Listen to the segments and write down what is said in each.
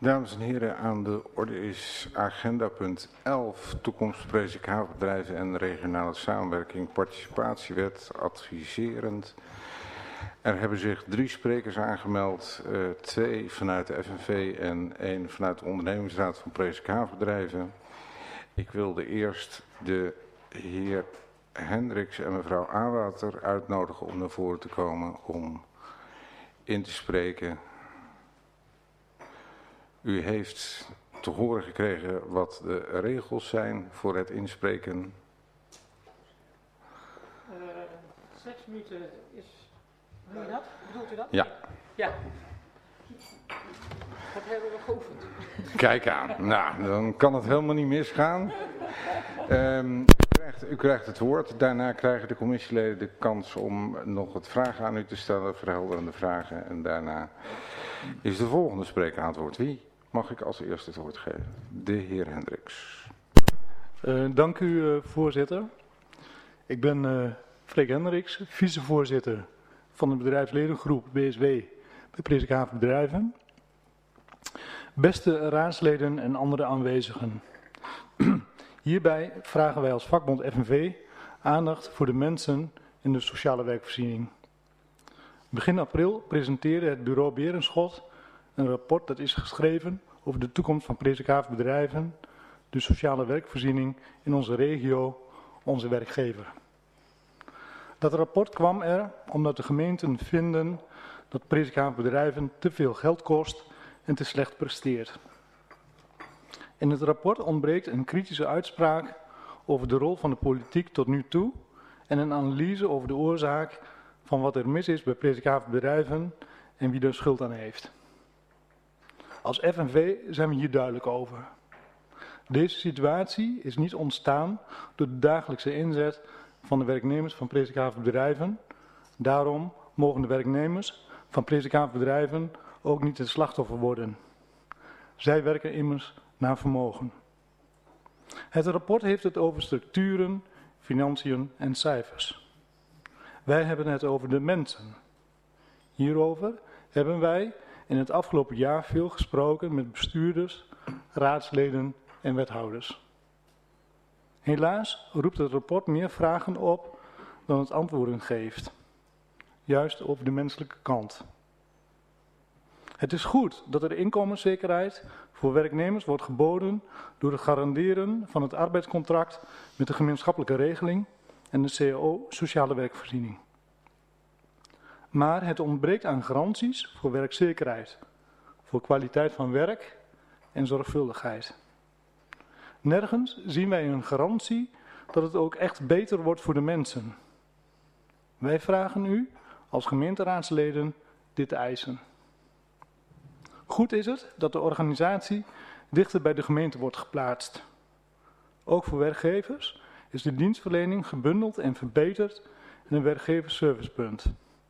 Dames en heren, aan de orde is agenda punt 11, toekomst havenbedrijven en regionale samenwerking, participatiewet, adviserend. Er hebben zich 3 sprekers aangemeld, 2 vanuit de FNV en 1 vanuit de ondernemingsraad van havenbedrijven. Ik wilde eerst de heer Hendricks en mevrouw Aanwater uitnodigen om naar voren te komen om in te spreken. U heeft te horen gekregen wat de regels zijn voor het inspreken. 6 minuten is... Wil je dat? Bedoelt u dat? Ja. Ja. Dat hebben we geoefend. Kijk aan. Nou, dan kan het helemaal niet misgaan. U krijgt het woord. Daarna krijgen de commissieleden de kans om nog wat vragen aan u te stellen, verhelderende vragen. En daarna is de volgende spreker aan het woord. Wie mag ik als eerste het woord geven? De heer Hendricks. Dank u, voorzitter. Ik ben Freek Hendricks, vicevoorzitter van de bedrijfsledengroep BSW bij Presikhaven Havenbedrijven. Beste raadsleden en andere aanwezigen. Hierbij vragen wij als vakbond FNV aandacht voor de mensen in de sociale werkvoorziening. Begin april presenteerde het bureau Berenschot een rapport dat is geschreven over de toekomst van Presikhaven Havenbedrijven, de sociale werkvoorziening in onze regio, onze werkgever. Dat rapport kwam er omdat de gemeenten vinden dat Presikhaven Havenbedrijven te veel geld kost en te slecht presteert. In het rapport ontbreekt een kritische uitspraak over de rol van de politiek tot nu toe en een analyse over de oorzaak van wat er mis is bij Presikhaven Havenbedrijven en wie er schuld aan heeft. Als FNV zijn we hier duidelijk over. Deze situatie is niet ontstaan door de dagelijkse inzet van de werknemers van Presikhaven Havenbedrijven. Daarom mogen de werknemers van Presikhaven Havenbedrijven ook niet het slachtoffer worden. Zij werken immers naar vermogen. Het rapport heeft het over structuren, financiën en cijfers. Wij hebben het over de mensen. Hierover hebben wij in het afgelopen jaar veel gesproken met bestuurders, raadsleden en wethouders. Helaas roept het rapport meer vragen op dan het antwoorden geeft. Juist over de menselijke kant. Het is goed dat er inkomenszekerheid voor werknemers wordt geboden door het garanderen van het arbeidscontract met de gemeenschappelijke regeling en de CAO sociale werkvoorziening. Maar het ontbreekt aan garanties voor werkzekerheid, voor kwaliteit van werk en zorgvuldigheid. Nergens zien wij een garantie dat het ook echt beter wordt voor de mensen. Wij vragen u als gemeenteraadsleden dit te eisen. Goed is het dat de organisatie dichter bij de gemeente wordt geplaatst. Ook voor werkgevers is de dienstverlening gebundeld en verbeterd in een werkgeversservicepunt.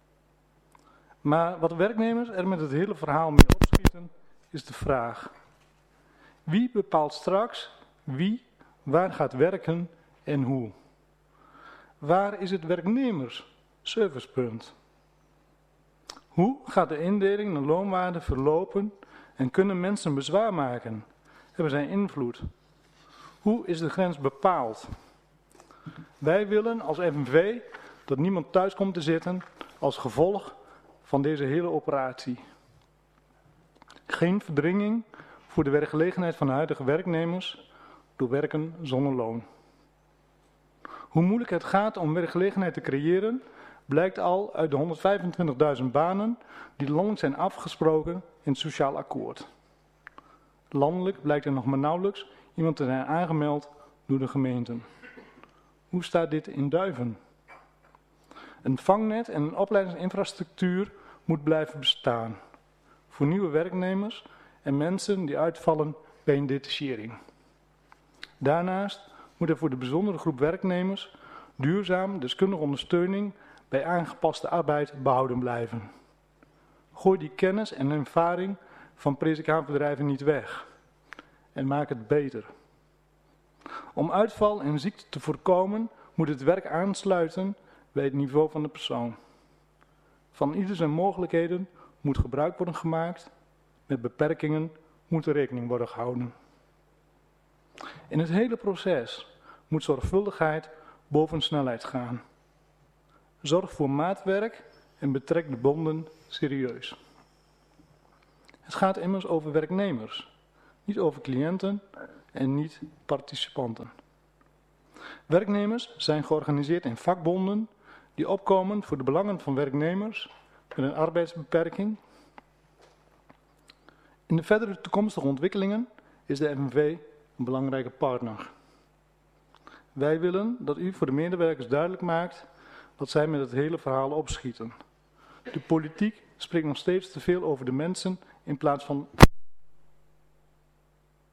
Maar wat werknemers er met het hele verhaal mee opschieten, is de vraag. Wie bepaalt straks wie waar gaat werken en hoe? Waar is het werknemersservicepunt? Hoe gaat de indeling naar loonwaarde verlopen en kunnen mensen bezwaar maken? Hebben zij invloed? Hoe is de grens bepaald? Wij willen als FNV dat niemand thuis komt te zitten als gevolg van deze hele operatie. Geen verdringing voor de werkgelegenheid van de huidige werknemers door werken zonder loon. Hoe moeilijk het gaat om werkgelegenheid te creëren, blijkt al uit de 125.000 banen die landelijk zijn afgesproken in het sociaal akkoord. Landelijk blijkt er nog maar nauwelijks iemand te zijn aangemeld door de gemeenten. Hoe staat dit in Duiven? Een vangnet en een opleidingsinfrastructuur moet blijven bestaan. Voor nieuwe werknemers en mensen die uitvallen bij een detachering. Daarnaast moet er voor de bijzondere groep werknemers duurzaam deskundige ondersteuning bij aangepaste arbeid behouden blijven. Gooi die kennis en ervaring van Presikhavenbedrijven niet weg en maak het beter. Om uitval en ziekte te voorkomen moet het werk aansluiten bij het niveau van de persoon. Van ieder zijn mogelijkheden moet gebruik worden gemaakt, met beperkingen moet er rekening worden gehouden. In het hele proces moet zorgvuldigheid boven snelheid gaan. Zorg voor maatwerk en betrek de bonden serieus. Het gaat immers over werknemers, niet over cliënten en niet participanten. Werknemers zijn georganiseerd in vakbonden die opkomen voor de belangen van werknemers met een arbeidsbeperking. In de verdere toekomstige ontwikkelingen is de FNV een belangrijke partner. Wij willen dat u voor de medewerkers duidelijk maakt wat zij met het hele verhaal opschieten. De politiek spreekt nog steeds te veel over de mensen in plaats van